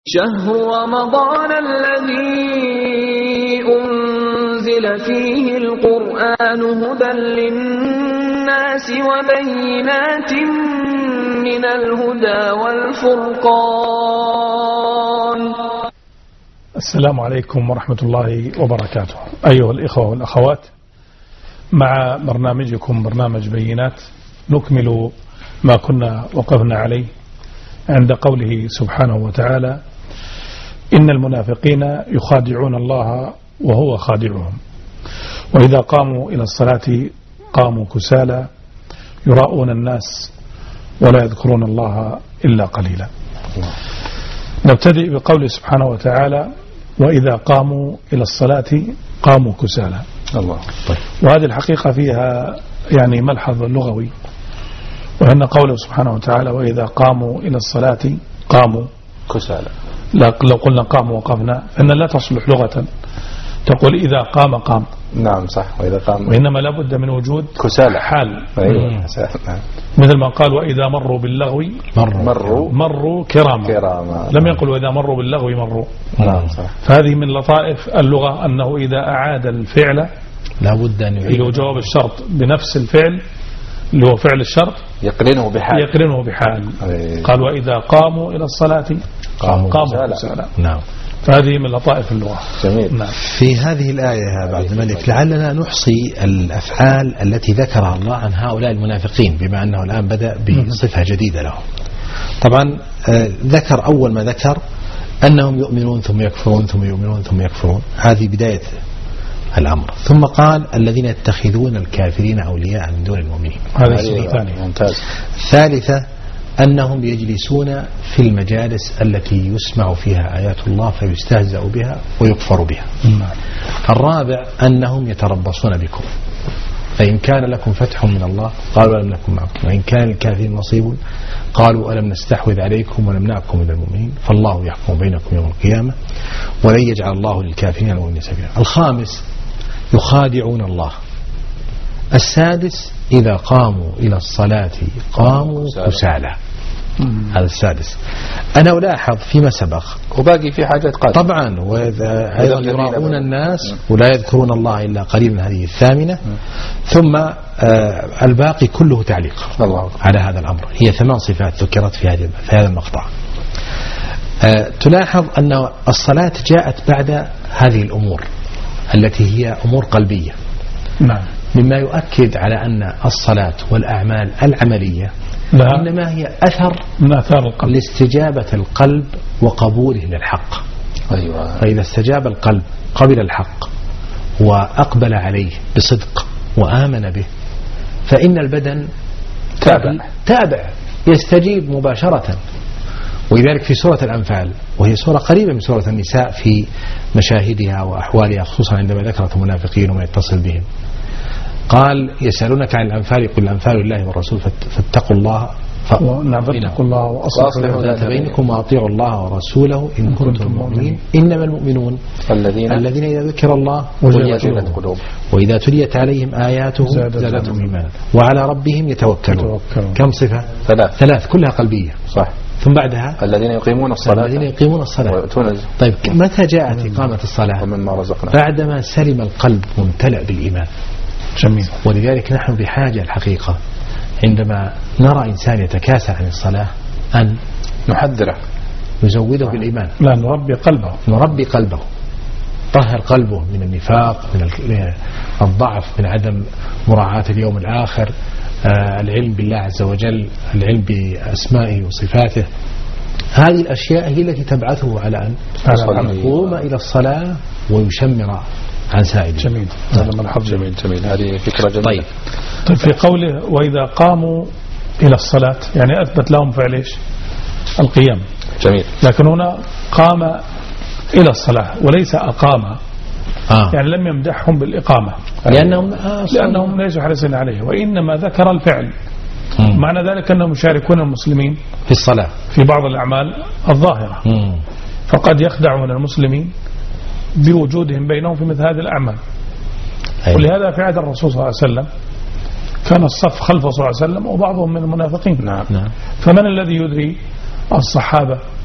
شهر رمضان الذي أنزل فيه القرآن هدى للناس وبينات من الهدى والفرقان. السلام عليكم ورحمة الله وبركاته. أيها الإخوة والأخوات، مع برنامجكم برنامج بينات نكمل ما كنا وقفنا عليه عند قوله سبحانه وتعالى: إن المنافقين يخادعون الله وهو خادعهم، وإذا قاموا إلى الصلاة قاموا كسالى يراؤون الناس ولا يذكرون الله إلا قليلا. نبتدئ بقوله سبحانه وتعالى: وإذا قاموا إلى الصلاة قاموا كسالى. الله. طيب. وهذه الحقيقة فيها يعني ملحظ لغوي، وأن قوله سبحانه وتعالى: وإذا قاموا إلى الصلاة قاموا كسالى. لو قلنا قاموا وقفنا فإن لا تصلح لغة، تقول إذا قام. نعم صح. وإذا قام، وإنما لابد من وجود كسالى حال. أيوة. مثل ما قال: وإذا مروا باللغو مروا كراما. لم يقل وإذا مروا باللغو مروا. نعم صح. فهذه من لطائف اللغة، أنه إذا أعاد الفعل لابد أن يعيد جواب الشرط بنفس الفعل اللي هو فعل الشرط يقرنه بحال. قال: وإذا قاموا إلى الصلاة قاموا كسالى. نعم. فهذه من لطائف اللغة. جميل. نعم. في هذه الآية يا عبد الملك لعلنا نحصي الأفعال التي ذكرها الله عن هؤلاء المنافقين، بما أنه الآن بدأ بصفة جديدة لهم. طبعا ذكر أول ما ذكر أنهم يؤمنون ثم يكفرون ثم يؤمنون ثم يكفرون، هذه بداية الأمر. ثم قال: الذين يتخذون الكافرين أولياء من دون المؤمنين. هذا الشيء الثاني. ممتاز. ثالثة أنهم يجلسون في المجالس التي يسمع فيها آيات الله فيستهزأ بها ويكفر بها. الرابع أنهم يتربصون بكم، فإن كان لكم فتح من الله قالوا ألم نكن معكم، وإن كان الكافرين نصيب قالوا ألم نستحوذ عليكم ونمنعكم من المؤمنين، فالله يحكم بينكم يوم القيامة ولن يجعل الله للكافرين على المؤمنين سبيلا. الخامس يخادعون الله. السادس إذا قاموا إلى الصلاة قاموا كسالى. هذا السادس. أنا ألاحظ فيما سبق وباقي في حاجات قادمة طبعا، وأيضا يراؤون الناس ولا يذكرون الله إلا قليلا، هذه الثامنة. ثم الباقي كله تعليق الله على هذا الأمر. هي 8 صفات ذكرت في هذا المقطع. تلاحظ أن الصلاة جاءت بعد هذه الأمور التي هي أمور قلبية. نعم. مما يؤكد على أن الصلاة والأعمال العملية إنما هي أثر من آثار القلب لاستجابة القلب وقبوله للحق. أيوة. فإذا استجاب القلب قبل الحق وأقبل عليه بصدق وآمن به، فإن البدن تابع يستجيب مباشرة. ولذلك في سورة الأنفال، وهي سورة قريبة من سورة النساء في مشاهدها وأحوالها، خصوصا عندما ذكرت المنافقين وما يتصل بهم، قال: يسألونك عن الأنفال قل الأنفال لله والرسول فاتقوا الله وأصلحوا ذات بينكم وأطيعوا الله ورسوله إن كنتم مؤمنين، إنما المؤمنون الذين إذا ذكر الله وجلت قلوبهم وإذا تليت عليهم آياته زادتهم إيمانا وعلى ربهم يتوكلون. كم صفة؟ 3 كلها قلبية. صح. ثم بعدها الذين يقيمون الصلاة. طيب متى جاءت إقامة الصلاة؟ بعدما سلم القلب ممتلئ بالإيمان. جميل. ولذلك نحن بحاجة الحقيقة عندما نرى إنسان يتكاسل عن الصلاة أن نحذره، نزوده بالإيمان. لا، نربي قلبه، طهر قلبه من النفاق، من الضعف، من عدم مراعاة اليوم الآخر، العلم بالله عز وجل، العلم بأسمائه وصفاته. هذه الأشياء هي التي تبعثه على أن يقوم إلى الصلاة ويشمر عن سائل. جميل. هذا ملحظ جميل. هذه فكرة جميلة. طيب في قوله وإذا قاموا إلى الصلاة يعني أثبت لهم فعل إيش؟ القيام. جميل. لكن هنا قام إلى الصلاة وليس أقام. يعني لم يمدحهم بالإقامة لأنهم ليسوا حريصين عليه، وإنما ذكر الفعل. معنى ذلك أنهم يشاركون المسلمين في الصلاة في بعض الأعمال الظاهرة. فقد يخدعون المسلمين بوجودهم بينهم في مثل هذه الأعمال. ولهذا في عهد الرسول صلى الله عليه وسلم كان الصف خلفه صلى الله عليه وسلم وبعضهم من المنافقين. نعم. فمن الذي يدري الصحابة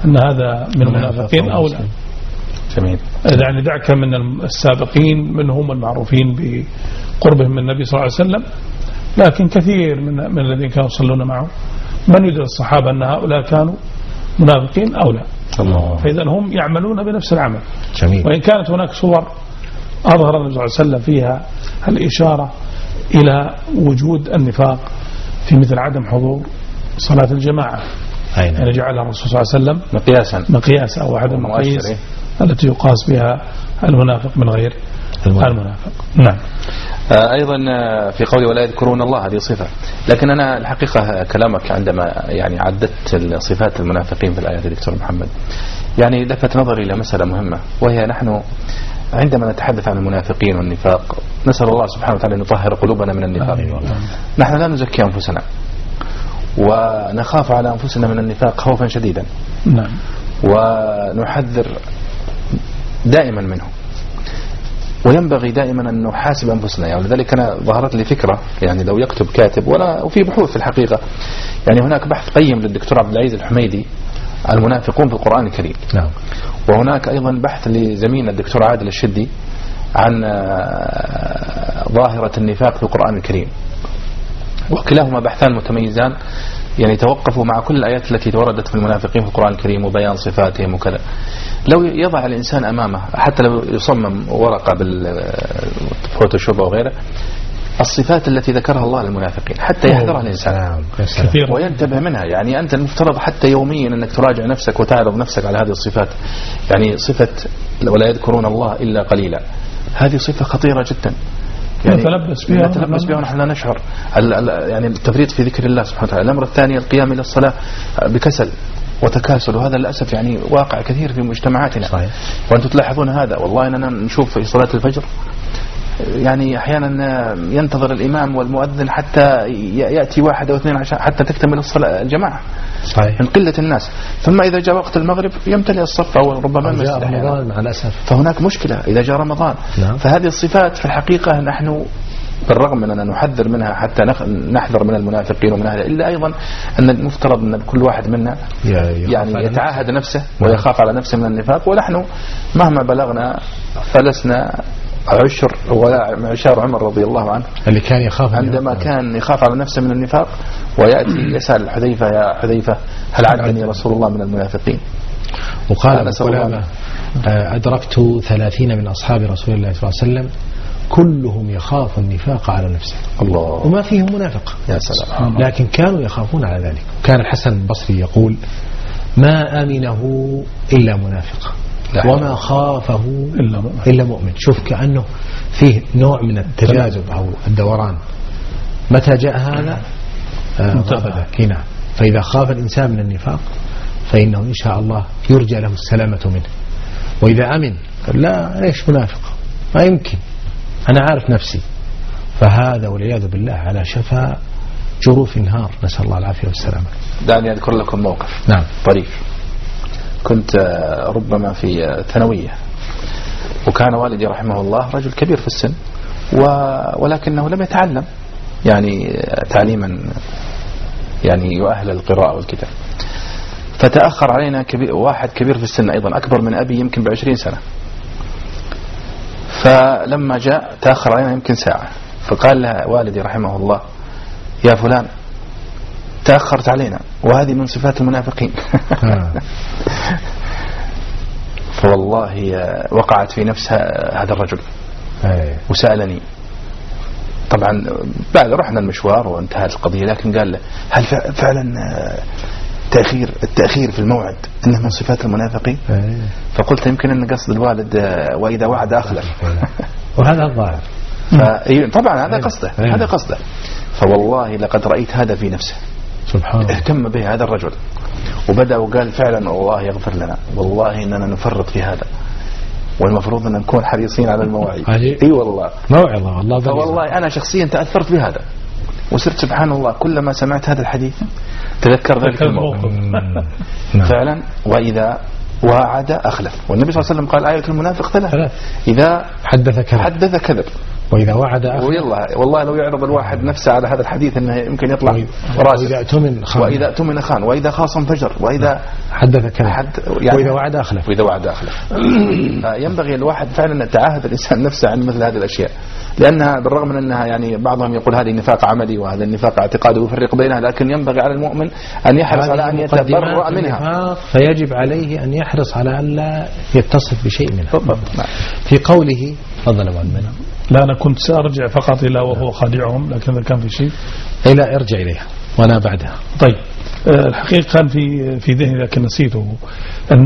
أن هذا من المنافقين أو لا. جميل. يعني دعك من السابقين منهم المعروفين بقربهم من النبي صلى الله عليه وسلم، لكن كثير من الذين كانوا يصلون معه من يدري الصحابة أن هؤلاء كانوا منافقين أو لا. فإذا هم يعملون بنفس العمل. جميل. وإن كانت هناك صور أظهر النبي صلى الله عليه وسلم فيها الإشارة إلى وجود النفاق في مثل عدم حضور صلاة الجماعة، يعني جعلها الرسول صلى الله عليه وسلم مقياسا أو عدم مقياس التي يقاس بها المنافق من غير المنافق. نعم. أيضا في قولي ولا يذكرون الله، هذه صفة، لكن أنا الحقيقة كلامك عندما يعني عددت صفات المنافقين في الآيات دكتور محمد يعني لفت نظري إلى مسألة مهمة، وهي نحن عندما نتحدث عن المنافقين والنفاق نسأل الله سبحانه وتعالى أن يطهر قلوبنا من النفاق. نحن لا نزكي أنفسنا ونخاف على أنفسنا من النفاق خوفا شديدا. نعم. ونحذر دائما منه، وينبغي دائما أن نحاسب أنفسنا. يعني لذلك أنا ظهرت لي فكرة، يعني لو يكتب كاتب وفي بحوث في الحقيقة، يعني هناك بحث قيم للدكتور عبد العزيز الحميدي المنافقون في القرآن الكريم. نعم. وهناك أيضا بحث لزميلنا الدكتور عادل الشدي عن ظاهرة النفاق في القرآن الكريم، وكلاهما بحثان متميزان، يعني توقفوا مع كل الآيات التي وردت في المنافقين في القرآن الكريم وبيان صفاتهم وكذا. لو يضع الإنسان أمامه حتى لو يصمم ورقة بالفوتوشوب أو غيره الصفات التي ذكرها الله للمنافقين حتى يحذرها الإنسان وينتبه منها. يعني أنت المفترض حتى يوميا أنك تراجع نفسك وتعرض نفسك على هذه الصفات. يعني صفة ولا يذكرون الله إلا قليلا، هذه صفة خطيرة جدا، يعني نتلبس بها ونحن لا نشعر. يعني التفريط في ذكر الله سبحانه وتعالى. الأمر الثاني القيام إلى الصلاة بكسل وتكاسل، وهذا للأسف يعني واقع كثير في مجتمعاتنا. صحيح. وأنتم تلاحظون هذا. والله أننا نشوف في صلاة الفجر يعني أحيانا ينتظر الإمام والمؤذن حتى يأتي 1 أو 2 عشان حتى تكتمل الصلاة الجماعة. صحيح. من قلة الناس. ثم إذا جاء وقت المغرب يمتلئ الصف أو ربما المسجد رمضان مع الأسف. فهناك مشكلة إذا جاء رمضان. نعم. فهذه الصفات في الحقيقة نحن بالرغم من أننا نحذر منها حتى نحذر من المنافقين ومن هذا، إلا أيضا أن المفترض أن كل واحد منا يعني يتعاهد نفسه ويخاف على نفسه من النفاق. ونحن مهما بلغنا فلسنا عشر ولا معشار عمر رضي الله عنه اللي كان يخاف عندما كان يخاف على نفسه من النفاق ويأتي يسأل حذيفة يا حذيفة هل عدني رسول الله من المنافقين؟ وقال قلابة أدركت 30 من أصحاب رسول الله صلى الله عليه وسلم كلهم يخاف النفاق على نفسه. الله. وما فيهم منافق. يا سلام. لكن كانوا يخافون على ذلك. كان الحسن البصري يقول ما أمنه إلا منافق وما خافه إلا مؤمن. شوف كأنه فيه نوع من التجاذب أو الدوران. متى جاء هذا هنا. فإذا خاف الإنسان من النفاق فإنه إن شاء الله يرجى له السلامة منه. وإذا أمن لا ليش منافق ما يمكن أنا عارف نفسي. فهذا والعياذ بالله على شفا جروف نهار، نسأل الله العافية والسلامة. دعني أذكر لكم موقف. نعم. طريف. كنت ربما في ثانوية، وكان والدي رحمه الله رجل كبير في السن ولكنه لم يتعلم يعني تعليما يعني يؤهل القراءة والكتاب. فتأخر علينا واحد كبير في السن أيضا أكبر من أبي يمكن ب20 سنة. فلما جاء تأخر علينا يمكن ساعة، فقال له والدي رحمه الله يا فلان تأخرت علينا وهذه من صفات المنافقين. فوالله وقعت في نفس هذا الرجل وسألني. طبعا بعد رحنا المشوار وانتهت القضية، لكن قال له هل فعلا التأخير في الموعد إنه من صفات المنافقين؟ فقلت يمكن أن قصد الوالد وإذا وعد أخلف. وهذا الظاهر. طبعا هذا قصده. فوالله لقد رأيت هذا في نفسه. سبحان الله. اهتم به هذا الرجل وبدأ وقال فعلا الله يغفر لنا، والله إننا نفرط في هذا والمفروض أن نكون حريصين على المواعيد. اي والله موعظة والله. فوالله أنا شخصيا تأثرت بهذا وصرت سبحان الله كلما سمعت هذا الحديث تذكر ذلك الموقف. فعلا وإذا وعد أخلف. والنبي صلى الله عليه وسلم قال آية المنافق 3: إذا حدث كذب وإذا وعد والله لو يعرض الواحد نفسه على هذا الحديث أنه يمكن يطلع وإذا أتمن خان، وإذا أتمن خان، وإذا خاصم فجر، وإذا حدث كذب، يعني وإذا وعد أخلف. ينبغي الواحد فعلا أن يتعاهد الإنسان نفسه عن مثل هذه الأشياء، لأنها بالرغم من أنها يعني بعضهم يقول هذه نفاق عملي وهذا النفاق اعتقادي ويفرق بينها، لكن ينبغي على المؤمن أن يحرص على أن يتبرأ منها، فيجب عليه أن يحرص على أن لا يتصف بشيء منها. في قوله تفضل أبو عمنا. لا أنا كنت سأرجع فقط إلى وهو خادعهم، لكن إذا كان في شيء لا ارجع إليها وأنا بعدها. طيب الحقيقة كان في ذهني لكن نسيته، أن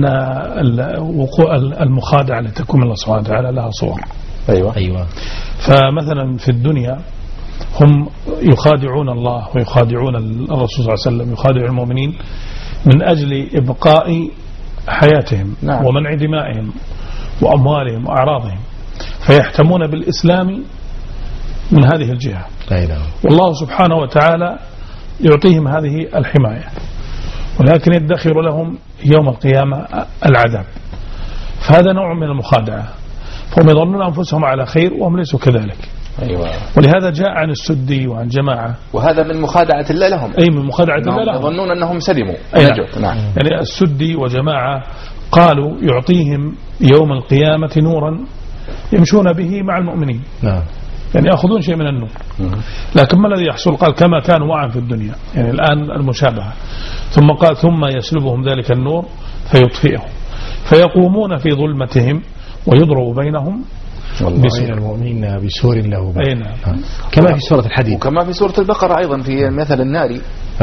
وقوع المخادعة التي تكون من الله سبحانه وتعالى لها صور. أيوة. فمثلا في الدنيا هم يخادعون الله ويخادعون الرسول صلى الله عليه وسلم، يخادعون المؤمنين من أجل إبقاء حياتهم ومنع دمائهم وأموالهم وأعراضهم، فيحتمون بالإسلام من هذه الجهة. والله سبحانه وتعالى يعطيهم هذه الحماية، ولكن يدخر لهم يوم القيامة العذاب، فهذا نوع من المخادعة، فهم يظنون أنفسهم على خير وهم ليسوا كذلك. ولهذا جاء عن السدي وعن جماعة، وهذا من مخادعة الله لهم، من مخادعة الله لهم، يظنون أنهم سلموا. يعني السدي وجماعة قالوا يعطيهم يوم القيامة نورا يمشون به مع المؤمنين، يعني يأخذون شيء من النور. لكن ما الذي يحصل؟ قال كما كانوا معا في الدنيا، يعني الآن المشابهة. ثم قال ثم يسلبهم ذلك النور فيطفئهم، فيقومون في ظلمتهم ويضرب بينهم بين المؤمنين بسور له باب، كما في سورة الحديد وكما في سورة البقرة أيضا في مثل النار،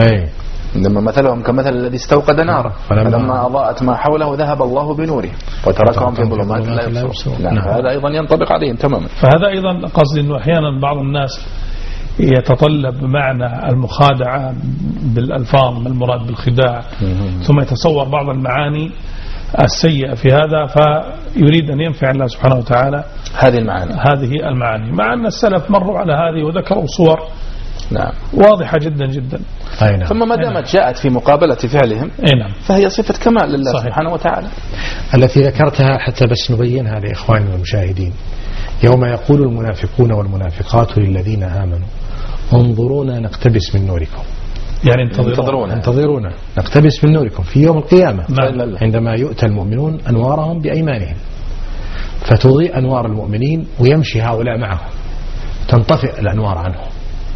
لما مثلهم كمثل الذي استوقد نارا فلما أضاءت ما حوله ذهب الله بنوره وتركهم في ظلمات لا يبصرون. هذا أيضا ينطبق عليهم تماما. فهذا أيضا قصدي أنه أحيانا بعض الناس يتطلب معنى المخادعة بالألفاظ المراد بالخداع، ثم يتصور بعض المعاني السيئة في هذا، فيريد أن ينفع الله سبحانه وتعالى هذه المعاني، مع أن السلف مروا على هذه وذكروا صور واضحة جدا جدا. ثم ما دامت جاءت في مقابلة فعلهم فهي صفة كمال لله سبحانه وتعالى. التي ذكرتها حتى بس نبينها لإخواننا المشاهدين، يوم يقول المنافقون والمنافقات للذين آمنوا انظرونا نقتبس من نوركم، يعني انتظرونا نقتبس من نوركم في يوم القيامة، عندما يؤتى المؤمنون أنوارهم بأيمانهم فتضيء أنوار المؤمنين ويمشي هؤلاء معهم، تنطفئ الأنوار عنهم،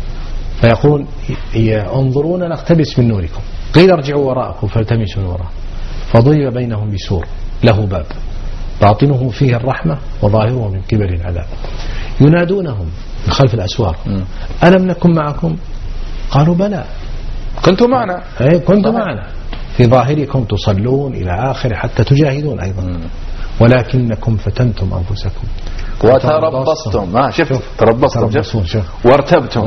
فيقول انظرونا نقتبس من نوركم، قيل ارجعوا وراءكم فالتمسوا نورا، فضرب بينهم بسور له باب باطنه فيه الرحمة وظاهره من قبل العذاب، ينادونهم من خلف الأسوار ألم نكن معكم؟ قالوا بلى كنتم معنا، كنتم معنا، في ظاهركم تصلون إلى آخر حتى تجاهدون أيضا، ولكنكم فتنتم أنفسكم وتربصتم. تربصتم وارتبتم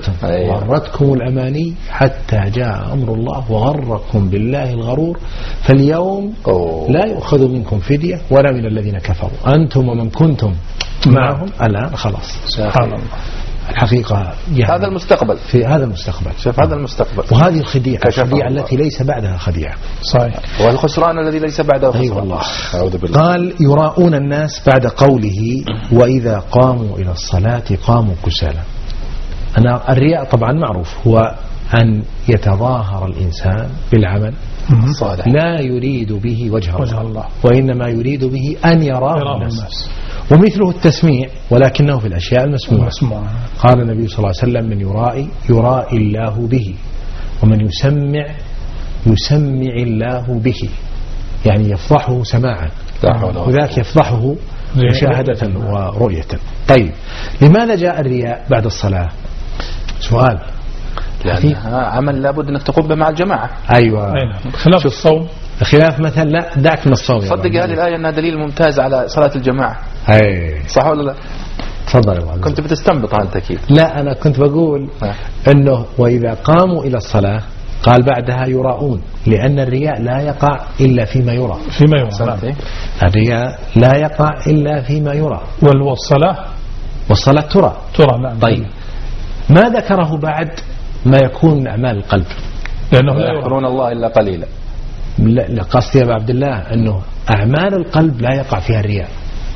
وغرتكم الأماني حتى جاء أمر الله وغركم بالله الغرور، فاليوم لا يؤخذ منكم فدية ولا من الذين كفروا، أنتم ومن كنتم معهم الآن خلاص. سبحان الله. الحقيقة هذا المستقبل، في هذا المستقبل، هذا المستقبل، وهذه الخديعة التي ليس بعدها خديعة، صحيح، والخسران الذي ليس بعده خسران. والله. قال يراؤون الناس بعد قوله وإذا قاموا إلى الصلاة قاموا كسالى. أنا الرياء طبعا معروف هو أن يتظاهر الإنسان بالعمل الصالح لا يريد به وجه الله، وإنما يريد به أن يراه الناس، ومثله التسميع ولكنه في الأشياء المسموعة. قال النبي صلى الله عليه وسلم من يرائي الله به، ومن يسمع الله به، يعني يفضحه سماعا، وذاك يفضحه مشاهدة ورؤية. طيب لماذا جاء الرياء بعد الصلاة؟ سؤال، لأنها عمل لابد أنك تقوم به مع الجماعة. أيوة، خلاف الصوم، خلاف مثلا لا دعك من الصوم. صدق هذه الآية أنها دليل ممتاز على صلاة الجماعة. صح ولا لا؟ تفضل يا كنت بتستنبط أنت أكيد. لا أنا كنت بقول أنه وإذا قاموا إلى الصلاة قال بعدها يراؤون، لأن الرياء لا يقع إلا فيما يرى. الرياء لا يقع إلا فيما يرى. والصلاة ترى. نعم. طيب ما ذكره بعد ما يكون من أعمال القلب؟ لأنه لا يذكرون الله إلا قليلا. لا قصدي يا أبا عبد الله أنه أعمال القلب لا يقع فيها الرياء.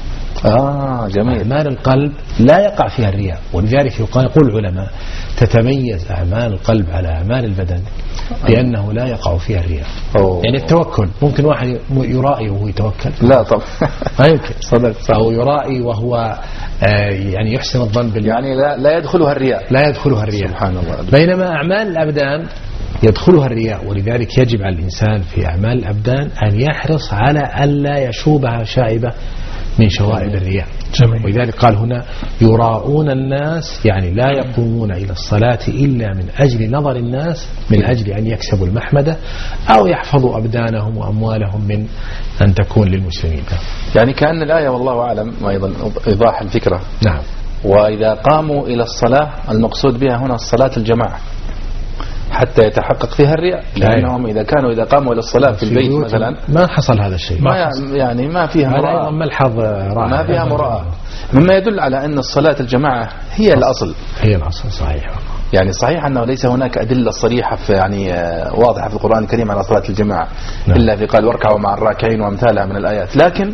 جميل. أعمال القلب لا يقع فيها الرياء، ولذلك يقول العلماء تتميز أعمال القلب على أعمال البدن بأنه لا يقع فيها الرياء. يعني التوكل ممكن واحد يرائي وهو يتوكل؟ لا طبعا ما يمكن. صدقت. أو يرائي وهو يعني يحسن الظن بالله، يعني لا يدخلها الرياء. لا يدخلها الرياء. سبحان الله. بينما أعمال الأبدان يدخلها الرياء، ولذلك يجب على الإنسان في أعمال الأبدان أن يحرص على ألا يشوبها شائبة من شوائب الرياء. جميل. ولذلك قال هنا يراؤون الناس، يعني لا يقومون إلى الصلاة إلا من أجل نظر الناس، من أجل أن يكسبوا المحمدة أو يحفظوا أبدانهم وأموالهم من أن تكون للمسلمين. يعني كأن الآية والله أعلم وأيضا إيضاح الفكرة. نعم. وإذا قاموا إلى الصلاة المقصود بها هنا الصلاة الجماعة حتى يتحقق فيها الرياء، لأنهم إذا قاموا إلى الصلاة في البيت مثلا ما حصل هذا الشيء، يعني ما فيها مراءة، ملحظ رائع، ما فيها مراءة، مما يدل على أن الصلاة الجماعة هي الأصل. هي الأصل. صحيح. يعني صحيح أنه ليس هناك أدلة صريحة في يعني واضحة في القرآن الكريم على صلاة الجماعة. نعم. إلا في قال واركعوا مع الراكعين وامثالها من الآيات، لكن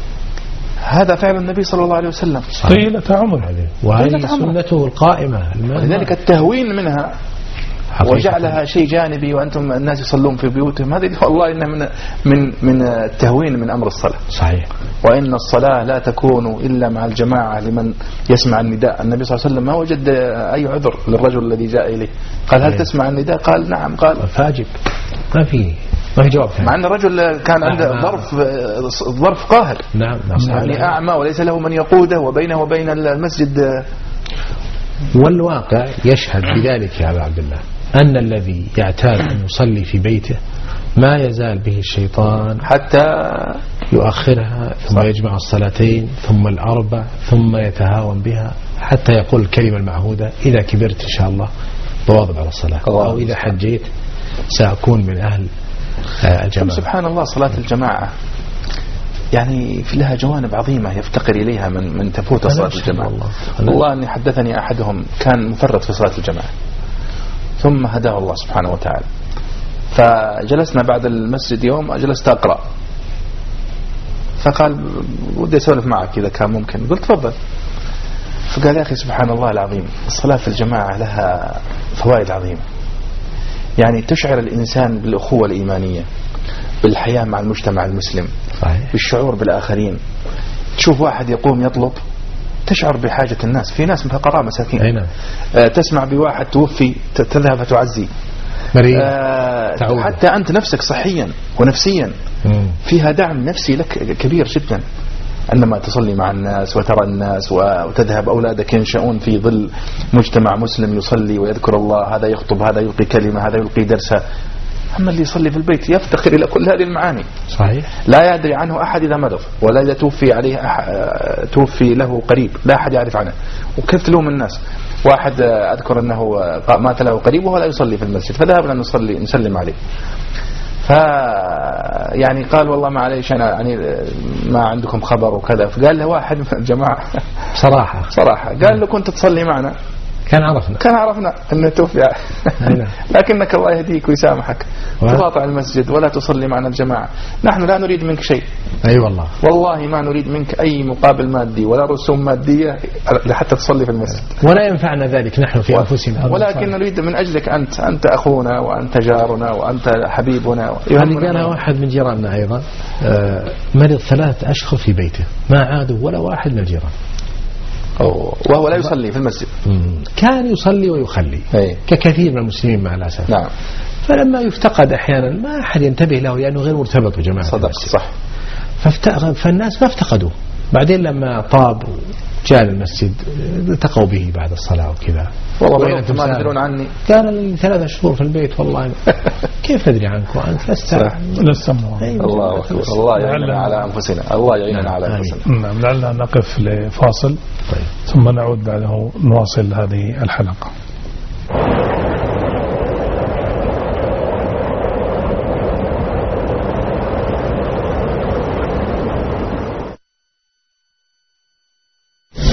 هذا فعل النبي صلى الله عليه وسلم طيلة عمر هذه، وهذه سنته القائمة. لذلك التهوين منها وجعلها شيء جانبي وأنتم الناس يصلون في بيوتهم، هذه والله إنها من التهوين من أمر الصلاة. صحيح. وإن الصلاة لا تكون إلا مع الجماعة لمن يسمع النداء. النبي صلى الله عليه وسلم ما وجد أي عذر للرجل الذي جاء إليه، قال هل تسمع النداء؟ قال نعم. قال فاجب، ما في جواب. مع أن الرجل كان عنده ظرف قاهر. نعم. يعني أعمى وليس له من يقوده وبينه وبين المسجد. والواقع يشهد بذلك يا أبا عبد الله أن الذي يعتاد أن يصلي في بيته ما يزال به الشيطان حتى يؤخرها، ثم يجمع الصلاتين، ثم الأربع، ثم يتهاون بها حتى يقول الكلمة المعهودة إذا كبرت إن شاء الله بواظب على الصلاة، أو إذا حجيت سأكون من أهل الجماعة. سبحان الله. صلاة الجماعة يعني في لها جوانب عظيمة يفتقر إليها من تفوت صلاة الجماعة. والله أني حدثني أحدهم كان مفرط في صلاة الجماعة ثم هداه الله سبحانه وتعالى، فجلسنا بعد المسجد يوم جلست أقرأ، فقال ودي أسولف معك إذا كان ممكن. قلت تفضل. فقال يا أخي سبحان الله العظيم الصلاة في الجماعة لها فوائد عظيمة، يعني تشعر الإنسان بالأخوة الإيمانية، بالحياة مع المجتمع المسلم، بالشعور بالآخرين. تشوف واحد يقوم يطلب تشعر بحاجة الناس، في ناس فقراء مساكين. تسمع بواحد توفي تذهب فتعزي. حتى أنت نفسك صحيا ونفسيا فيها دعم نفسي لك كبير جدا، عندما تصلي مع الناس وترى الناس وتذهب أولادك ينشؤون في ظل مجتمع مسلم يصلي ويذكر الله، هذا يخطب، هذا يلقي كلمة، هذا يلقي درسا. أما اللي يصلي في البيت يفتقر إلى كل هذه المعاني. صحيح. لا يدري عنه أحد إذا مرض، ولا إذا توفي عليه توفي له قريب، لا أحد يعرف عنه. وكيف تلوم الناس؟ واحد أذكر أنه مات له قريب وهو لا يصلي في المسجد، فذهبنا نصلي نسلم عليه، يعني قال والله ما عليش أنا يعني ما عندكم خبر وكذا. فقال له واحد من الجماعة صراحة قال له كنت تصلي معنا كان عرفنا أنه توفي لكنك الله يهديك ويسامحك تقاطع المسجد ولا تصلي معنا الجماعة. نحن لا نريد منك شيء. والله ما نريد منك أي مقابل مادي ولا رسوم مادية حتى تصلي في المسجد، ولا ينفعنا ذلك نحن في أنفسنا، ولكن نريد من أجلك أنت أخونا وأنت جارنا وأنت حبيبنا. هذه قالها واحد من جيراننا أيضا، مرض 3 أشهر في بيته ما عادوا ولا واحد من الجيران، وهو لا يصلي في المسجد. كان يصلي ويخلي ككثير من المسلمين مع الأسف. نعم. فلما يفتقد أحيانا ما أحد ينتبه له لأنه غير مرتبط بجماعة. صح. فالناس ما افتقدوه. بعدين لما طاب جاء المسجد التقوا به بعد الصلاة وكذا. والله أنتم ما تدرون عني. كان لي 3 شهور في البيت والله. كيف ندري عنكم أنت لست الله أكبر. الله يعيننا على أنفسنا. الله يعيننا على أنفسنا. نعم. لعلنا نقف لفاصل ثم نعود بعده نواصل هذه الحلقة.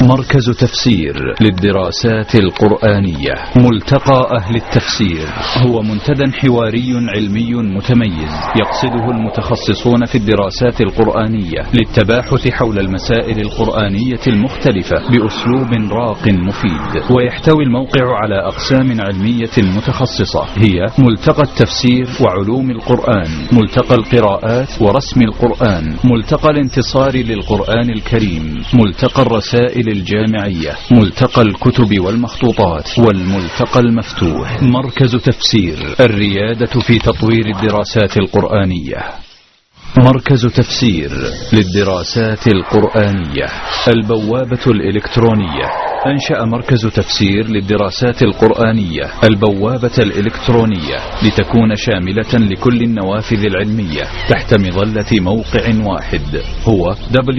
مركز تفسير للدراسات القرآنية. ملتقى أهل التفسير هو منتدى حواري علمي متميز يقصده المتخصصون في الدراسات القرآنية للتباحث حول المسائل القرآنية المختلفة بأسلوب راق مفيد. ويحتوي الموقع على أقسام علمية متخصصة هي ملتقى التفسير وعلوم القرآن، ملتقى القراءات ورسم القرآن، ملتقى الانتصار للقرآن الكريم، ملتقى الرسائل الجامعية، ملتقى الكتب والمخطوطات، والملتقى المفتوح. مركز تفسير، الريادة في تطوير الدراسات القرآنية. مركز تفسير للدراسات القرآنية. البوابة الإلكترونية. أنشأ مركز تفسير للدراسات القرآنية البوابة الإلكترونية لتكون شاملة لكل النوافذ العلمية تحت مظلة موقع واحد هو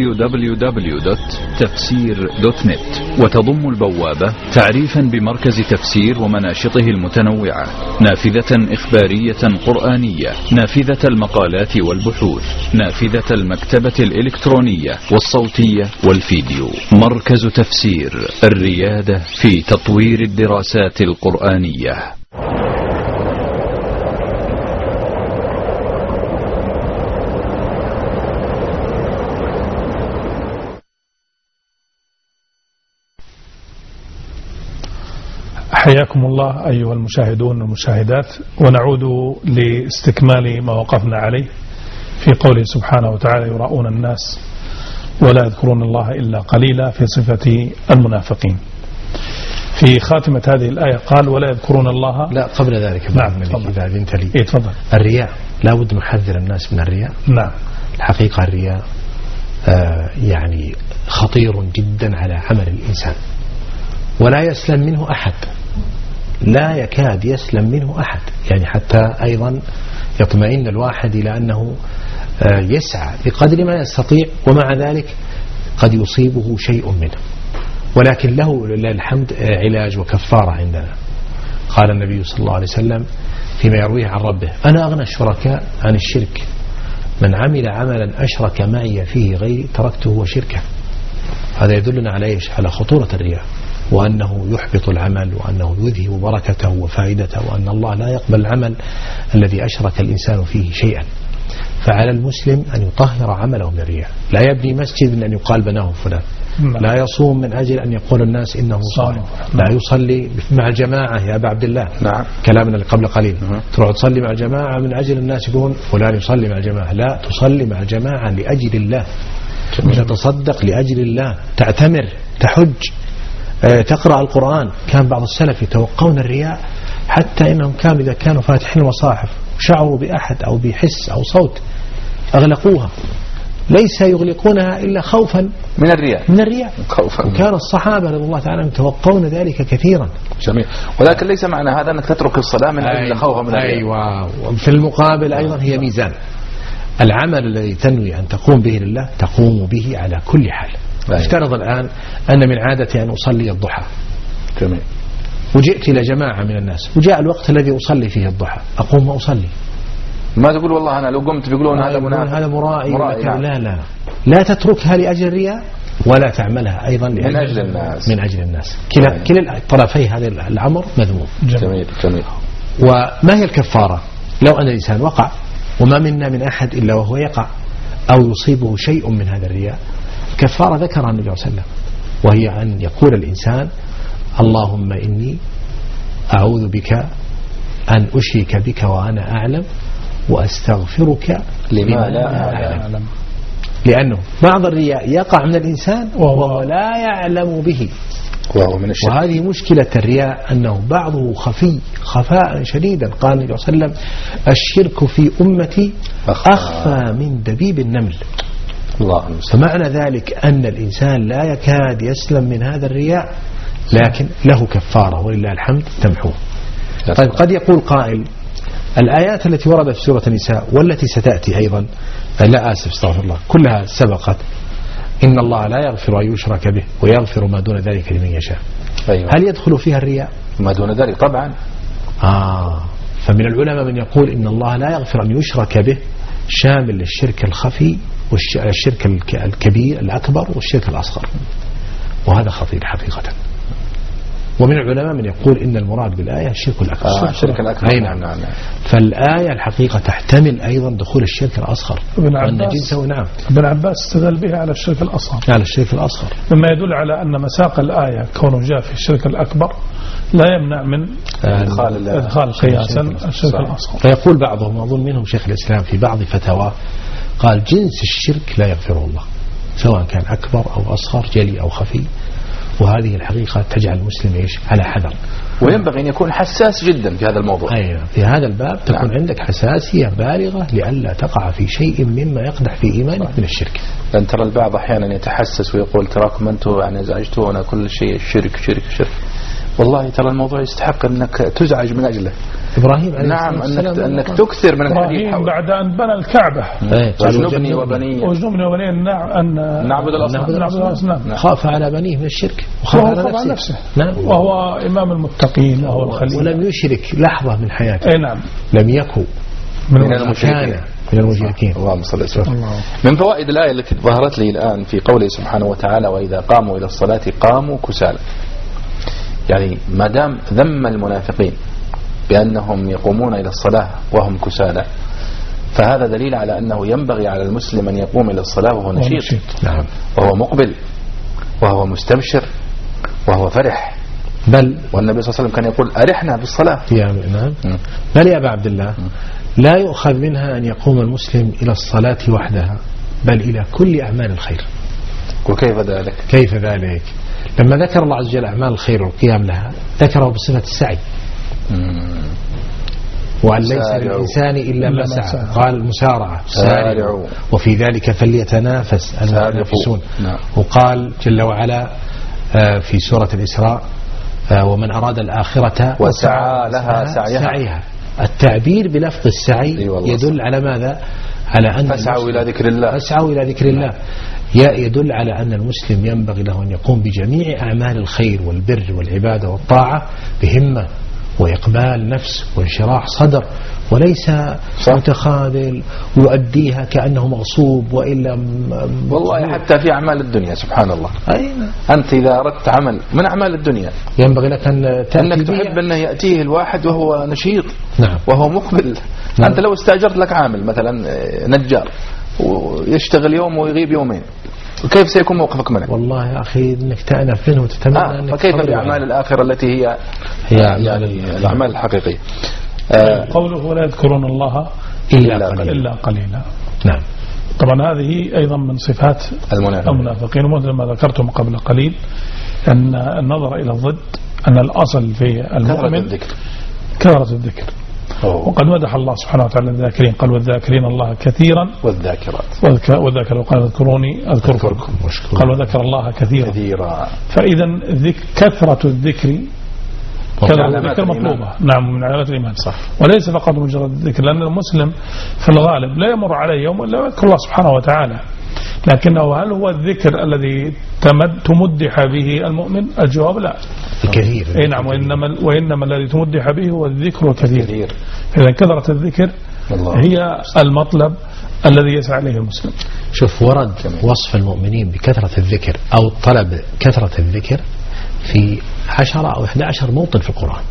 www.tafsir.net. وتضم البوابة تعريفا بمركز تفسير ومناشطه المتنوعة، نافذة إخبارية قرآنية، نافذة المقالات والبحوث، نافذة المكتبة الإلكترونية والصوتية والفيديو. مركز تفسير، الريادة في تطوير الدراسات القرآنية. حياكم الله أيها المشاهدون والمشاهدات، ونعود لاستكمال ما وقفنا عليه في قوله سبحانه وتعالى: يراؤون الناس ولا يذكرون الله إلا قليلا، في صفة المنافقين. في خاتمة هذه الآية قال: ولا يذكرون الله. لا، قبل ذلك نعم، إذا أذنت لي. إيه، تفضل. الرياء لا بد نحذر الناس من الرياء. نعم. الحقيقة الرياء يعني خطير جدا على عمل الإنسان، ولا يسلم منه أحد، لا يكاد يسلم منه أحد. يعني حتى أيضا يطمئن الواحد إلى أنه يسعى بقدر ما يستطيع، ومع ذلك قد يصيبه شيء منه، ولكن له لله الحمد علاج وكفارة عندنا. قال النبي صلى الله عليه وسلم فيما يرويه عن ربه: أنا أغنى الشركاء عن الشرك، من عمل عملا أشرك معي فيه غيري تركته وشركه. هذا يدلنا على خطورة الرياء، وأنه يحبط العمل، وأنه يذهب بركته وفائدته، وأن الله لا يقبل العمل الذي أشرك الإنسان فيه شيئا. فعلى المسلم أن يطهر عمله من الرياء. لا يبني مسجد من أن يقال بناه فلان، لا يصوم من أجل أن يقول الناس إنه صائم، لا يصلي مع الجماعة يا أبا عبد الله. نعم. كلامنا اللي قبل قليل. تروح تصلي مع الجماعة من أجل الناس يقولون فلان يصلي مع الجماعة. لا، تصلي مع الجماعة لأجل الله، تتصدق لأجل الله، تعتمر، تحج، تقرأ القرآن. كان بعض السلف يتوقون الرياء حتى إنهم كانوا إذا كانوا فاتحين المصاحف وشعروا بأحد أو بحس أو صوت أغلقوها، ليس يغلقونها إلا خوفا من الرياء. وكان الصحابة رضي الله تعالى يتوقون ذلك كثيرا. جميل. ولكن ليس معنى هذا أنك تترك الصلاة من أجل خوفا من الرياء. أيوة. وفي المقابل أيضا هي ميزان. العمل الذي تنوي أن تقوم به لله تقوم به على كل حال. افترض الآن أن من عادتي أن أصلي الضحى. جميل. وجئت إلى جماعة من الناس وجاء الوقت الذي أصلي فيه الضحى، أقوم وأصلي. ما تقول والله أنا لو قمت بيقولون هذا منافق، هذا مرائي. لا تتركها لأجل الرياء، ولا تعملها أيضا من أجل الناس. كلا الطرفي هذا الأمر مذموم. جميل. وما هي الكفارة لو أن الإنسان وقع، وما منا من أحد إلا وهو يقع أو يصيبه شيء من هذا الرياء؟ كفارة ذكرها النبي صلى الله عليه وسلم، وهي أن يقول الإنسان: اللهم إني أعوذ بك أن أشرك بك وأنا أعلم، وأستغفرك لما لا أعلم. لأنه بعض الرياء يقع من الإنسان وهو لا يعلم به، وهذه مشكلة الرياء، أنه بعضه خفي خفاء شديدا. قال النبي صلى الله عليه وسلم: الشرك في أمتي أخفى من دبيب النمل. فمعنى ذلك أن الإنسان لا يكاد يسلم من هذا الرياء، لكن له كفارة ولله الحمد تمحوه. طيب، قد يقول قائل: الآيات التي وردت في سورة النساء والتي ستأتي أيضا، لا آسف استغفر الله، كلها سبقت: إن الله لا يغفر أن يشرك به ويغفر ما دون ذلك لمن يشاء. أيوة. هل يدخل فيها الرياء؟ ما دون ذلك طبعا. فمن العلماء من يقول إن الله لا يغفر أن يشرك به، شامل للشرك الخفي والشرك الكبير الأكبر والشرك الأصغر. وهذا خطير حقيقة. ومن العلماء من يقول إن المراد بالآية الشرك الأكبر. الشرك الأكبر. نعم. فالآية الحقيقة تحتمل أيضا دخول الشرك الأصغر وأن جنسه. نعم. ابن عباس استدل بها على الشرك الأصغر. على الشرك الأصغر. مما يدل على أن مساق الآية كونه جاء في الشرك الأكبر لا يمنع من إدخال قياسا الشرك الأصغر. فيقول بعضهم، أظن منهم شيخ الإسلام في بعض فتاواه، قال جنس الشرك لا يغفره الله سواء كان أكبر أو أصغر، جلي أو خفي. وهذه الحقيقة تجعل المسلم على حذر، وينبغي أن يكون حساس جدا في هذا الموضوع. أيوة، في هذا الباب تكون عندك حساسية بالغة لئلا تقع في شيء مما يقدح في إيمانك من الشرك. لأن ترى البعض أحيانا يتحسس ويقول تراكم أنتم يعني ازعجتونا كل شيء شرك شرك شرك. والله ترى الموضوع يستحق أنك تزعج من أجله. إبراهيم عليه نعم، أنك تكثر من الحديث حول بعد أن بنى الكعبة واجنبني وبني أن نعبد الأصنام. خاف على بنيه من الشرك وخاف على نفسه. نعم. وهو إمام المتقين وهو الخليل، ولم يشرك لحظة من حياته. أي نعم، لم يكن من المشركين. اللهم صل وسلم. من فوائد الآية التي ظهرت لي الآن في قوله سبحانه وتعالى وإذا قاموا إلى الصلاة قاموا كسالى. يعني ما دام ذم المنافقين بأنهم يقومون إلى الصلاة وهم كسالى، فهذا دليل على أنه ينبغي على المسلم أن يقوم إلى الصلاة وهو نشيط. نعم. وهو مقبل وهو مستبشر وهو فرح. بل والنبي صلى الله عليه وسلم كان يقول أرحنا بالصلاة. نعم. بل يا أبا عبد الله، لا يؤخذ منها أن يقوم المسلم إلى الصلاة وحدها، بل إلى كل أعمال الخير. وكيف ذلك؟ كيف ذلك؟ لما ذكر الله عز وجل أعمال الخير والقيام لها ذكره بصفة السعي، وأن ليس للإنسان إلا ما سعى. قال المسارعة سارعوا وفي ذلك فليتنافس المتنافسون. وقال جل وعلا في سورة الإسراء ومن أراد الآخرة وسعى لها سعيها. التعبير بلفظ السعي يدل على ماذا؟ على أن فاسعوا إلى ذكر الله. فاسعوا إلى ذكر الله يدل على أن المسلم ينبغي له أن يقوم بجميع أعمال الخير والبر والعبادة والطاعة بهمة وإقبال نفس وانشراح صدر، وليس متخاذل ويؤديها كأنه مغصوب وإلا والله حتى في أعمال الدنيا سبحان الله. أين أنت إذا أردت عمل من أعمال الدنيا ينبغي لك أنك تحب أنه يأتيه الواحد وهو نشيط. نعم. وهو مقبل. نعم. أنت لو استأجرت لك عامل مثلا نجار ويشتغل يوم ويغيب يومين، وكيف سيكون موقفك منه؟ والله يا أخي إنك تأنف منه وتتمنى أنك فكيف بأعمال الآخرة التي هي يعني الأعمال الحقيقية. قوله ولا يذكرون الله إلا قليلا. نعم. طبعا هذه أيضا من صفات المنافقين، ومثل ما ذكرتم قبل قليل أن النظر إلى الضد، أن الأصل في المؤمن كثرة الذكر. وقد مدح الله سبحانه وتعالى الذاكرين، قال والذاكرين الله كثيرا والذاكرات والذاكر وقال اذكروني أذكركم، قال وذكر الله كثيرا. فإذا كثرة الذكر مطلوبة. نعم، من علامات الإيمان. صح. وليس فقط مجرد الذكر، لأن المسلم في الغالب لا يمر عليه يوم إلا يذكر الله سبحانه وتعالى، لكنه هل هو الذكر الذي تمدح به المؤمن؟ الجواب لا. كثير. اي نعم، وإنما الذي تمدح به هو الذكر الكثير. إذا كثرة الذكر هي المطلب الذي يسعى إليه المسلم. شوف، ورد وصف المؤمنين بكثرة الذكر أو طلب كثرة الذكر في 10 أو 11 موطن في القرآن.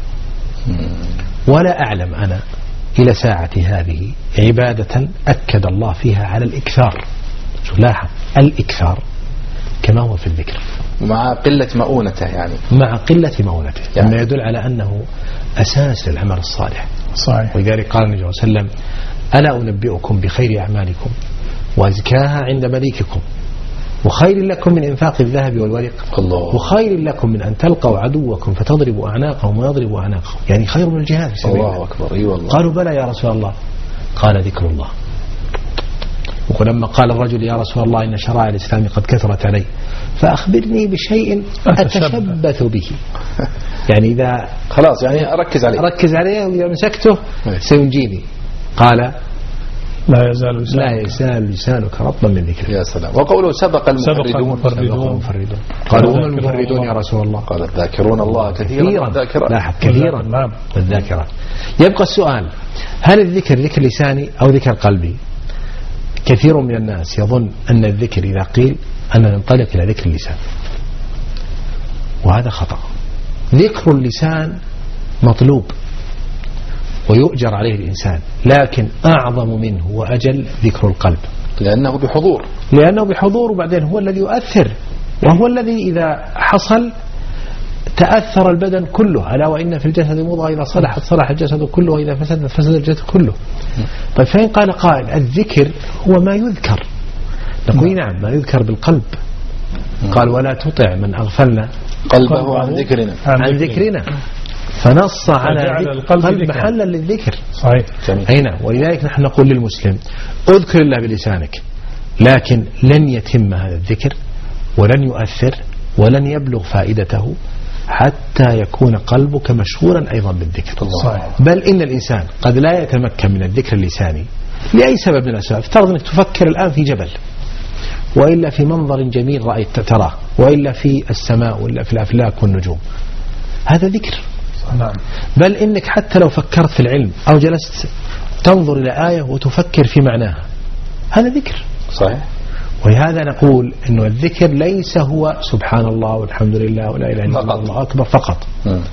ولا أعلم أنا إلى ساعة هذه عبادة أكد الله فيها على الإكثار. شوف، لاحظ الإكثار كما هو في الذكر، مع قلة مؤونته، يعني مع قلة مؤونته، مما يدل على أنه أساس للعمل الصالح. صحيح. ولذلك قال النبي صلى الله عليه وسلم ألا أنبئكم بخير أعمالكم وأزكاها عند مليككم وخير لكم من إنفاق الذهب والورق وخير لكم من أن تلقوا عدوكم فتضربوا أعناقهم ويضربوا أعناقهم، يعني خير من الجهاد في سبيل الله. أكبر. أي والله. قالوا بلى يا رسول الله، قال ذكر الله. ولما قال الرجل يا رسول الله إن شرائع الإسلام قد كثرت علي فأخبرني بشيء أتشبث به. يعني إذا خلاص يعني أركز عليه وإذا مسكته سينجيني. قال لا يزال لسانك رطبا من ذكر. يا سلام. وقوله سبق المفردون. قالوا هم المفردون يا رسول الله؟ قال الذاكرون الله كثيرا لاحظ كثيرا والذاكرات. يبقى السؤال، هل الذكر ذكر لساني أو ذكر قلبي؟ كثير من الناس يظن أن الذكر إذا قيل أن ننطلق إلى ذكر اللسان، وهذا خطأ. ذكر اللسان مطلوب ويؤجر عليه الإنسان، لكن أعظم منه وأجل ذكر القلب، لأنه بحضور، وبعدين هو الذي يؤثر، وهو الذي إذا حصل تأثر البدن كله. ألا وإن في الجسد مضغة إذا صلحت صلح الجسد كله وإذا فسدت فسد الجسد كله. طيب فإن قال قائل الذكر هو ما يذكر، نقول نعم ما يذكر بالقلب. قال ولا تطع من أغفلنا قلبه عن ذكرنا فنص على القلب محلا للذكر. صحيح. أين؟ ولذلك نحن نقول للمسلم اذكر الله بلسانك، لكن لن يتم هذا الذكر ولن يؤثر ولن يبلغ فائدته حتى يكون قلبك مشغولا أيضا بالذكر. صحيح. بل إن الإنسان قد لا يتمكن من الذكر اللساني لأي سبب من الأسباب. افترض أنك تفكر الآن في جبل، وإلا في منظر جميل رأيت تراه، وإلا في السماء، وإلا في الأفلاك والنجوم، هذا ذكر. نعم. بل إنك حتى لو فكرت في العلم أو جلست تنظر إلى آية وتفكر في معناها، هذا ذكر. صحيح. ولهذا نقول إنه الذكر ليس هو سبحان الله والحمد لله ولا إله إلا الله والله أكبر فقط،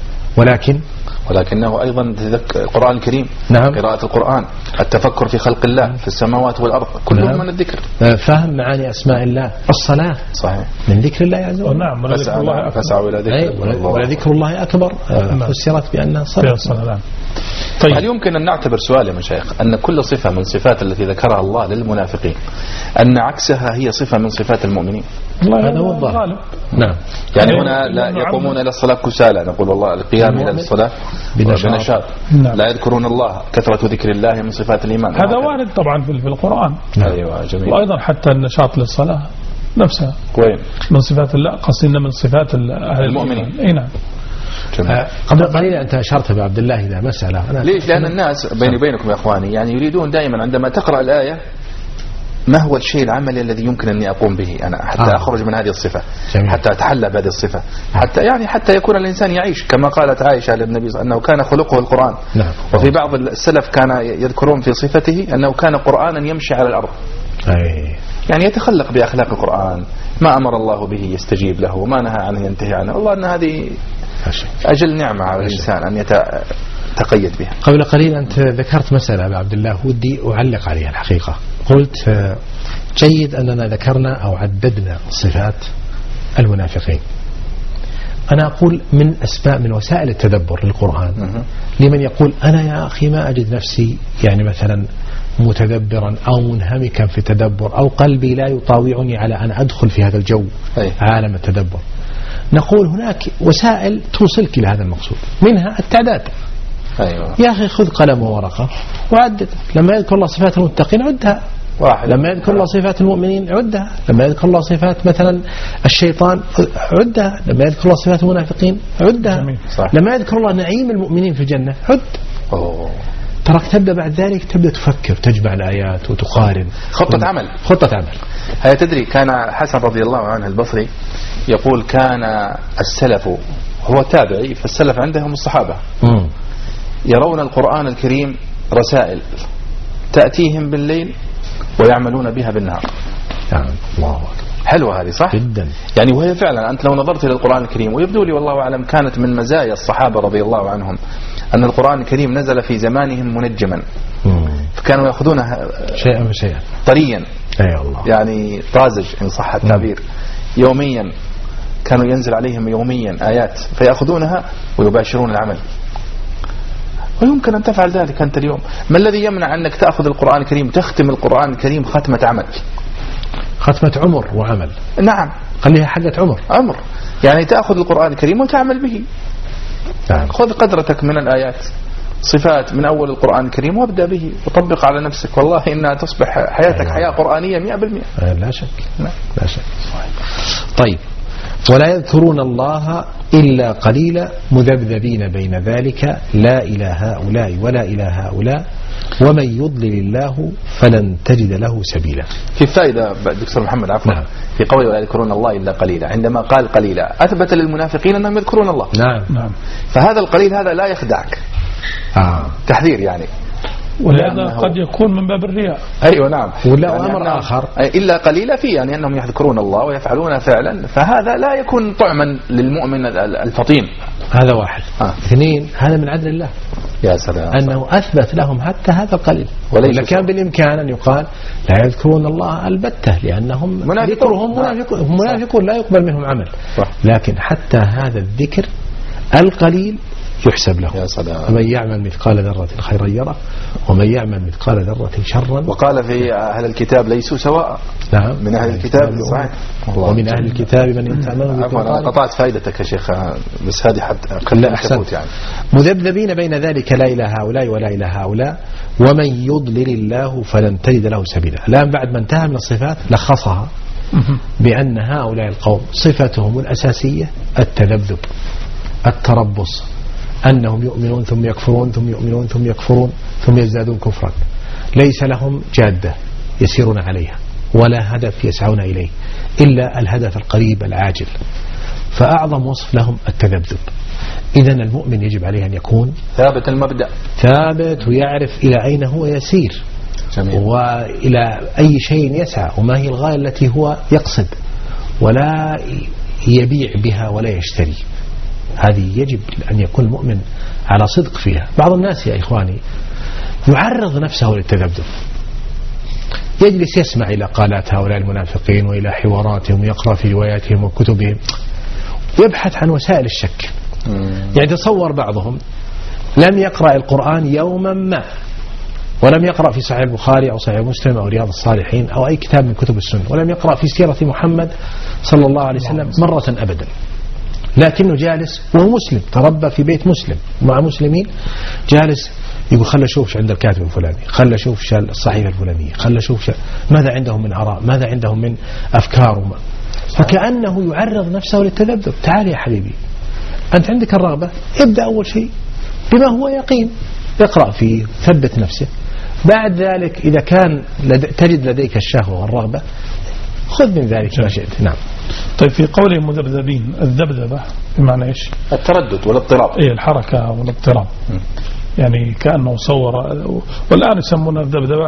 ولكنه أيضا القرآن الكريم. نعم. قراءة القرآن، التفكر في خلق الله في السماوات والأرض، كله نعم. من الذكر. فهم معاني أسماء الله، الصلاة صحيح من ذكر الله عز وجل. نعم. فاسعوا إلى ذكر ولا ذكر الله أكبر فسرت بأنها صلاة. طيب هل يمكن أن نعتبر سؤال يا مشايخ أن كل صفة من صفات التي ذكرها الله للمنافقين أن عكسها هي صفة من صفات المؤمنين؟ هذا هو الظاهر. نعم. يعني هنا لا يقومون إلى الصلاة كسالى، نقول والله القيام إلى الصلاة بنشاط. لا يذكرون الله، كثرة ذكر الله من صفات الإيمان. هذا وارد طبعا في القرآن. أيوة جميل. وأيضا حتى النشاط للصلاة نفسها وين من صفات الله، قصدنا من صفات المؤمنين. أي نعم. قبل قليل أنت أشرت بعبد الله إلى مسألة. ليش؟ لأن الناس بيني وبينكم يا أخواني يعني يريدون دائما عندما تقرأ الآية ما هو الشيء العملي الذي يمكن أني أقوم به أنا حتى أخرج من هذه الصفة، جميل. حتى أتحلى بهذه الصفة، حتى يكون الإنسان يعيش كما قالت عائشة للنبي أنه كان خلقه القرآن. نعم. وفي بعض السلف كان يذكرون في صفته أنه كان قرآنا يمشي على الأرض. يعني يتخلق بأخلاق القرآن، ما أمر الله به يستجيب له وما نهى عنه ينتهي عنه. والله أن هذه أجل نعمة على الإنسان أن يتقيد بها. قبل قليل أنت ذكرت مسألة أبا عبد الله ودي أعلق عليها الحقيقة. قلت جيد أننا ذكرنا أو عددنا صفات المنافقين. أنا أقول من أسباب من وسائل التدبر للقرآن لمن يقول أنا يا أخي ما أجد نفسي يعني مثلا متدبرا أو منهمكا في التدبر أو قلبي لا يطاوعني على أن أدخل في هذا الجو عالم التدبر. نقول هناك وسائل توصلك إلى هذا المقصود، منها التعداد. أيوة. يا أخي خذ قلم وورقة وعدد، لما يذكر الله صفات المتقين عدها، لما يذكر الله صفات المؤمنين عدها، لما يذكر الله صفات مثلا الشيطان عدها، لما يذكر الله صفات المنافقين عدها، لما يذكر الله نعيم المؤمنين في الجنة عد. تراك تبدأ بعد ذلك تبدأ تفكر تجمع الآيات وتقارن. خطة عمل. هيا تدري كان حسن رضي الله عنه البصري يقول كان السلف، هو تابعي، فالسلف عندهم الصحابة يرون القرآن الكريم رسائل تأتيهم بالليل ويعملون بها بالنهار. الله حلوة هذه صح؟ جدا. يعني وهي فعلا أنت لو نظرت إلى القرآن الكريم، ويبدو لي والله أعلم كانت من مزايا الصحابة رضي الله عنهم أن القرآن الكريم نزل في زمانهم منجما، فكانوا يأخذونها شيئا طريا. أي الله. يعني طازج إن صح التعبير. يوميا كانوا ينزل عليهم يوميا آيات فيأخذونها ويباشرون العمل. ويمكن أن تفعل ذلك أنت اليوم. ما الذي يمنع أنك تأخذ القرآن الكريم تختم القرآن الكريم ختمة عمل، ختمة عمر وعمل؟ نعم. خليها حقة عمر يعني تأخذ القرآن الكريم وتعمل به. نعم. خذ قدرتك من الآيات صفات من أول القرآن الكريم وابدأ به وطبق على نفسك، والله إنها تصبح حياتك حياة قرآنية 100%. لا شك. لا شك. طيب ولا يذكرون الله إلا قليلا مذبذبين بين ذلك لا إلى هؤلاء ولا إلى هؤلاء ومن يضلل الله فلن تجد له سبيلا. في فائدة دكتور محمد عفوا. نعم. في قوله ولا يذكرون الله إلا قليلا، عندما قال قليلا أثبت للمنافقين أنهم يذكرون الله. نعم. فهذا القليل هذا لا يخدعك. تحذير يعني ولهذا قد يكون من باب الرياء. أيوة نعم. ولا أمر آخر إلا قليلا فيه، يعني أنهم يذكرون الله ويفعلون فعلا، فهذا لا يكون طعما للمؤمن الفطين. هذا واحد. اثنين، هذا من عدل الله، يا سلام، أنه أثبت لهم حتى هذا القليل. ولا كان بالإمكان أن يقال لا يذكرون الله البتة، لأنهم ذكرهم منافقون لا يقبل منهم عمل. لكن حتى هذا الذكر القليل يحسب له. يا سلام. ومن يعمل مثقال ذرة خيرا يره ومن يعمل مثقال ذرة شرا. وقال في أهل الكتاب ليسوا سواء. نعم. من أهل الكتاب صحيح. ومن أهل الكتاب من يتأمن. أنا قطعت فائدتك يا شيخ، بس هذه حتى لا أحسنت يعني. مذبذبين بين ذلك لا إلى هؤلاء ولا إلى هؤلاء ومن يضلل الله فلن تجد له سبيلا. الآن بعد ما انتهى من الصفات لخصها بأن هؤلاء القوم صفتهم الأساسية التذبذب، التربص، أنهم يؤمنون ثم يكفرون ثم يؤمنون ثم يكفرون ثم يزدادون كفرا، ليس لهم جادة يسيرون عليها ولا هدف يسعون إليه إلا الهدف القريب العاجل، فأعظم وصف لهم التذبذب. إذن المؤمن يجب عليه أن يكون ثابت المبدأ، ثابت ويعرف إلى أين هو يسير. جميل. وإلى أي شيء يسعى وما هي الغاية التي هو يقصد، ولا يبيع بها ولا يشتري. هذه يجب أن يكون المؤمن على صدق فيها. بعض الناس يا إخواني يعرض نفسه للتذبذب، يجلس يسمع إلى قالات هؤلاء المنافقين وإلى حواراتهم ويقرأ في رواياتهم وكتبهم ويبحث عن وسائل الشك. يعني تصور بعضهم لم يقرأ القرآن يوما ما، ولم يقرأ في صحيح البخاري أو صحيح مسلم أو رياض الصالحين أو أي كتاب من كتب السنة، ولم يقرأ في سيرة محمد صلى الله عليه وسلم مرة أبدا، لكنه جالس وهو مسلم، تربى في بيت مسلم مع مسلمين، جالس يقول خل أشوف عند الكاتب الفلاني، خل أشوف الصحيفة الفلانية، خل أشوف ماذا عندهم من آراء، ماذا عندهم من أفكار فكأنه يعرض نفسه للتذبذب. تعال يا حبيبي، أنت عندك الرغبة، ابدأ أول شيء بما هو يقين، اقرأ فيه، ثبت نفسه. بعد ذلك إذا كان تجد لديك الشهوة والرغبة خذ من ذلك ما شئت. نعم. طيب في قوله مذبذبين، الذبذبة بمعنى إيش؟ التردد والاضطراب. إيه، الحركة والاضطراب. يعني كأنه صور، والآن يسمونها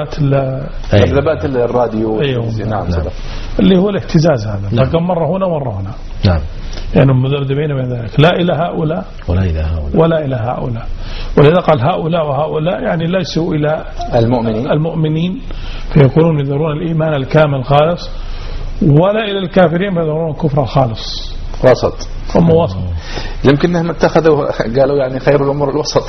ذبذبات الراديو. أيوه. نعم. اللي هو الاهتزاز هذا. نعم. فكم مرة هنا ومرة هنا. نعم. يعني مذبذبين من ذلك، لا إلى هؤلاء ولا إلى هؤلاء ولا إلى هؤلاء. ولذا قال هؤلاء وهؤلاء، يعني ليسوا إلى المؤمنين فيكونون يذرون الإيمان الكامل خالص، ولا إلى الكافرين فيذرون الكفر الخالص. وسط. هم وسط. يمكنهم اتخذوا قالوا يعني خير الأمور الوسط.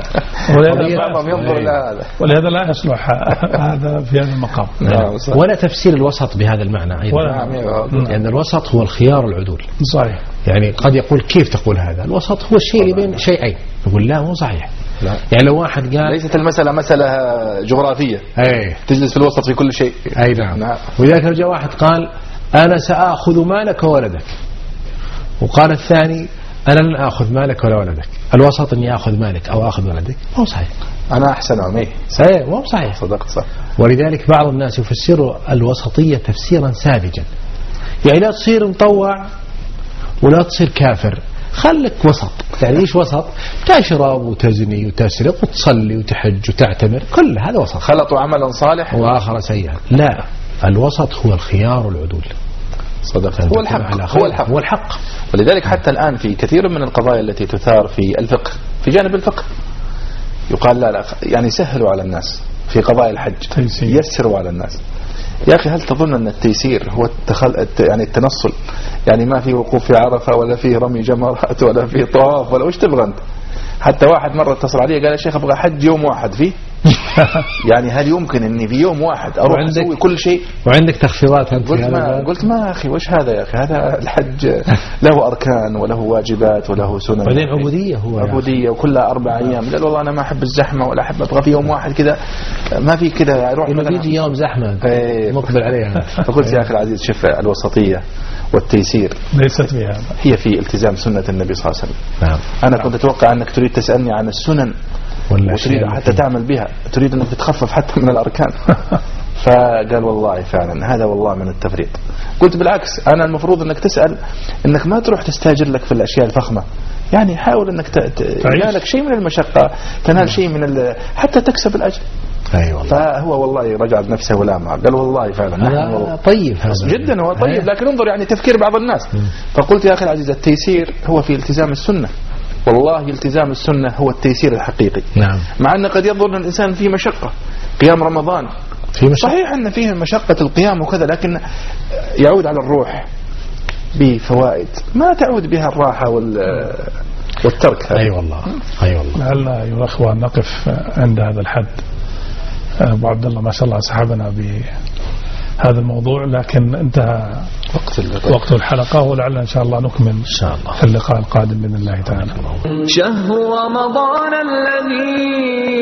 ولهذا لا يصلح هذا في هذا المقام. ولا تفسير الوسط بهذا المعنى أيضا، لأن الوسط هو الخيار العدول. صحيح. يعني قد يقول كيف تقول هذا؟ الوسط هو الشيء اللي بين شيئين. يقول لا مو صحيح. لا. يعني لو واحد قال ليست المسألة مسألة جغرافية. أي. تجلس في الوسط في كل شيء. أي نعم. وإذا كان جاء واحد قال أنا سأخذ مالك وولدك، وقال الثاني أنا لن أخذ مالك ولا ولدك، الوسط أني أخذ مالك أو أخذ ولدك، مو صحيح. أنا أحسن عمي. صحيح، مو صحيح. صدقت صح. ولذلك بعض الناس يفسر الوسطية تفسيرا ساذجا، يعني لا تصير مطوع ولا تصير كافر، خلك وسط. يعني إيش وسط؟ تشرب وتزني وتسرق وتصلي وتحج وتعتمر، كل هذا وسط. خلطوا عملا صالح وآخر سيئا. لا، الوسط هو الخيار العدول. صدق. هو الحق. هو الحق. ولذلك حتى الآن في كثير من القضايا التي تثار في الفقه، في جانب الفقه يقال لا يعني سهلوا على الناس في قضايا الحج، يسروا على الناس. يا أخي هل تظن أن التيسير هو يعني التنصل؟ يعني ما في وقوف في عرفة ولا في رمي جمرات ولا في طواف ولا وش تبغى أنت؟ حتى واحد مرة اتصل علي قال يا شيخ أبغى حج يوم واحد فيه. يعني هل يمكن أني في يوم واحد أروح أسوي كل شيء؟ وعندك تخفيضات أنت؟ قلت ما أخي وش هذا يا أخي؟ هذا الحج له أركان وله واجبات وله سنن. بعدين عبودية، هو عبودية وكلها 4 أيام. قال والله أنا ما أحب الزحمة ولا أحب، أبغى في يوم واحد كذا. ما في كذا يروح يجي يوم زحمة مقبل عليها. فقلت يا أخي العزيز شوف الوسطية والتيسير ليست فيها، هي في التزام سنة النبي صلى الله عليه وسلم. نعم. أنا كنت أتوقع أنك تريد تسألني عن السنن وتريد حتى تعمل بها، تريد أنك تتخفف حتى من الأركان. فقال والله فعلا هذا والله من التفريط. قلت بالعكس، أنا المفروض أنك تسأل أنك ما تروح تستاجر لك في الأشياء الفخمة، يعني حاول أنك تنالك شيء من المشقة، تنال شيء من حتى تكسب الأجر. أيوة فهو والله رجع بنفسه ولامع، قال والله فعلا طيب هذا جدا هو طيب، لكن انظر يعني تفكير بعض الناس. فقلت يا أخي العزيز التيسير هو في التزام السنة، والله التزام السنة هو التيسير الحقيقي. نعم. مع أن قد يظن الإنسان فيه مشقة، قيام رمضان صحيح أن فيه مشقة القيام وكذا، لكن يعود على الروح بفوائد ما تعود بها الراحة والترك. أي والله أي والله. لعلنا أيها الأخوة نقف عند هذا الحد. أبو عبد الله ما شاء الله سحبنا بهذا الموضوع، لكن انتهى وقت الحلقة، ولعلنا إن شاء الله نكمل إن شاء الله في اللقاء القادم بإذن الله تعالى. شهر رمضان الذي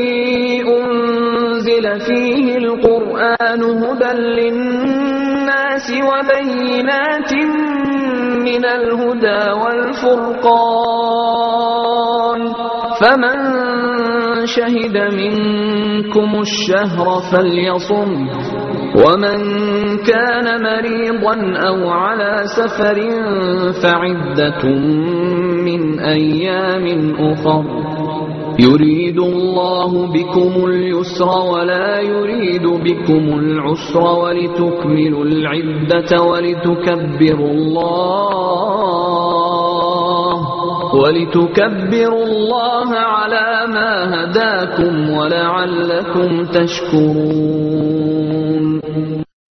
أنزل فيه القرآن هدى للناس وبينات من الهدى والفرقان، فمن شهد منكم الشهر فليصم، ومن كان مريضا أو على سفر فعدة من أيام أخر، يريد الله بكم اليسر ولا يريد بكم العسر، ولتكملوا العدة ولتكبروا الله على ما هداكم ولعلكم تشكرون.